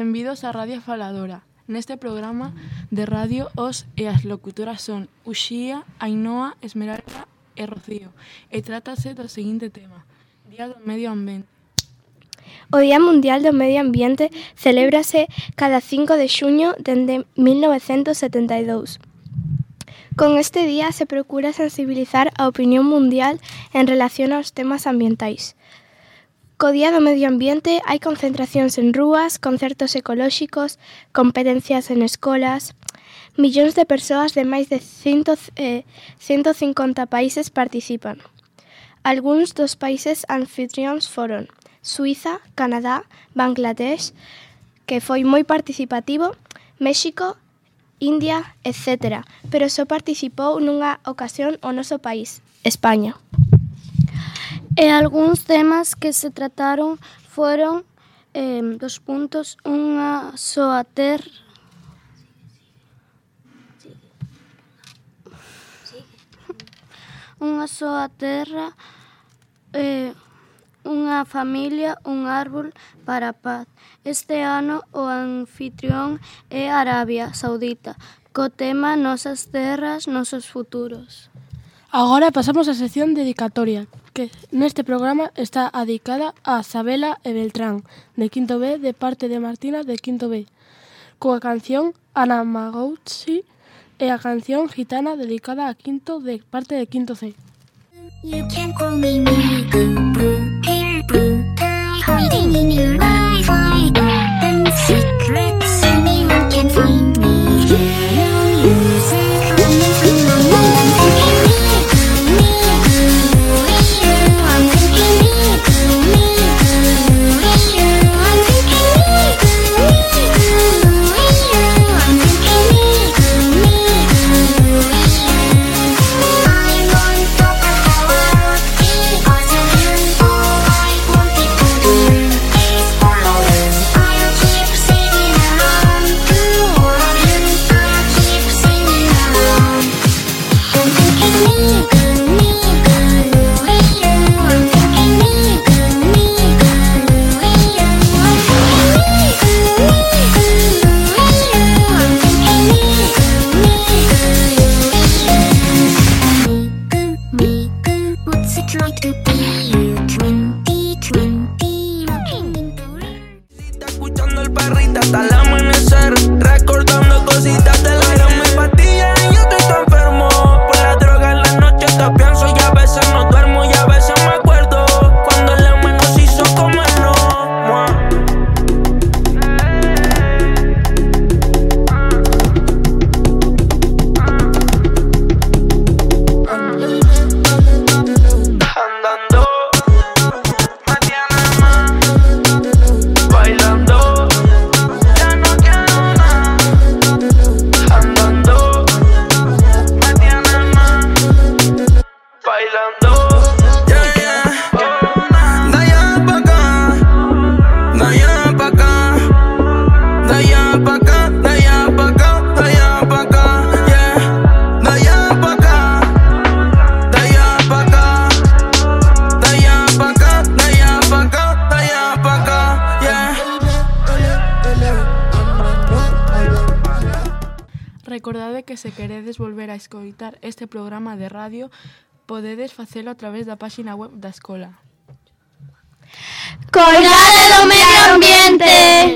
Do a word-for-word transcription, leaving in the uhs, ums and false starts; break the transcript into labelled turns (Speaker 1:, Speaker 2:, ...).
Speaker 1: benvidos á Radio Faladora. Neste programa de radio os e as locutoras son Uxía, Ainhoa, Esmeralda e Rocío. E trátase do seguinte tema: Día do Medio Ambiente.
Speaker 2: O Día Mundial do Medio Ambiente celébrase cada cinco de xuño dende mil novecentos setenta e dous. Con este día se procura sensibilizar a opinión mundial en relación aos temas ambientais. Co Día do Medio Ambiente hai concentracións en rúas, concertos ecolóxicos, competencias en escolas. Millóns de persoas de máis de ciento cincuenta países participan. Algúns dos países anfitrións foron Suiza, Canadá, Bangladesh, que foi moi participativo, México, India, etcétera. Pero só participou nunha ocasión o noso país, España. E algúns temas que se trataron foron eh, dos puntos unha soa terra, unha soa terra, eh, unha familia, un árbol para a paz. Este ano o anfitrión é Arabia Saudita, co tema Nosas terras, nosos futuros.
Speaker 3: Agora pasamos á sección dedicatoria, que neste programa está dedicada a Sabela e Beltrán, de quinto B, de parte de Martina, de quinto B, coa canción Ana Magouchi e a canción Gitana, dedicada a quinto, de parte de quinto C.
Speaker 4: You can call me Miku, Blue, Pink, Blue, hiding in your Wi-Fi, and secrets, anyone can find me. No music coming from my mind. I'm thinking Miku, Miku, I'm thinking Miku, Miku, I'm thinking Miku, Miku, I'm thinking Miku, Miku, I want to talk because of you. All I wanted to do is follow you. I'll keep singing along to all of you. I'll keep singing along. I'm thinking Miku, Miku, I'm thinking Miku, Miku, I'm thinking Miku, Miku, I'm thinking Miku, Miku, what's it like to be you? twenty twenty, looking into it.
Speaker 5: Está escuchando el perrito hasta el amanecer, recordando cositas del aire en mi pastilla. Y yo estoy tan enfermo por la droga, en la noche te pienso y a veces no duermo y a veces me acuerdo cuando el M nos hizo comernos. Mua. Andando, me tiene más, bailando, ya no quiero nada. Andando, me tiene más, bailando, yeah, yeah. De allá pa' acá, de allá pa' acá, de allá pa' acá, de allá pa' acá, de allá pa' acá, yeah. De allá pa' acá, de allá pa' acá, de allá pa' acá, de allá pa' acá, de allá pa' acá, yeah.
Speaker 1: Recordade que se queredes volver a escoitar este programa de radio, podedes facelo a través da páxina web da escola.
Speaker 2: Coidade do medio ambiente!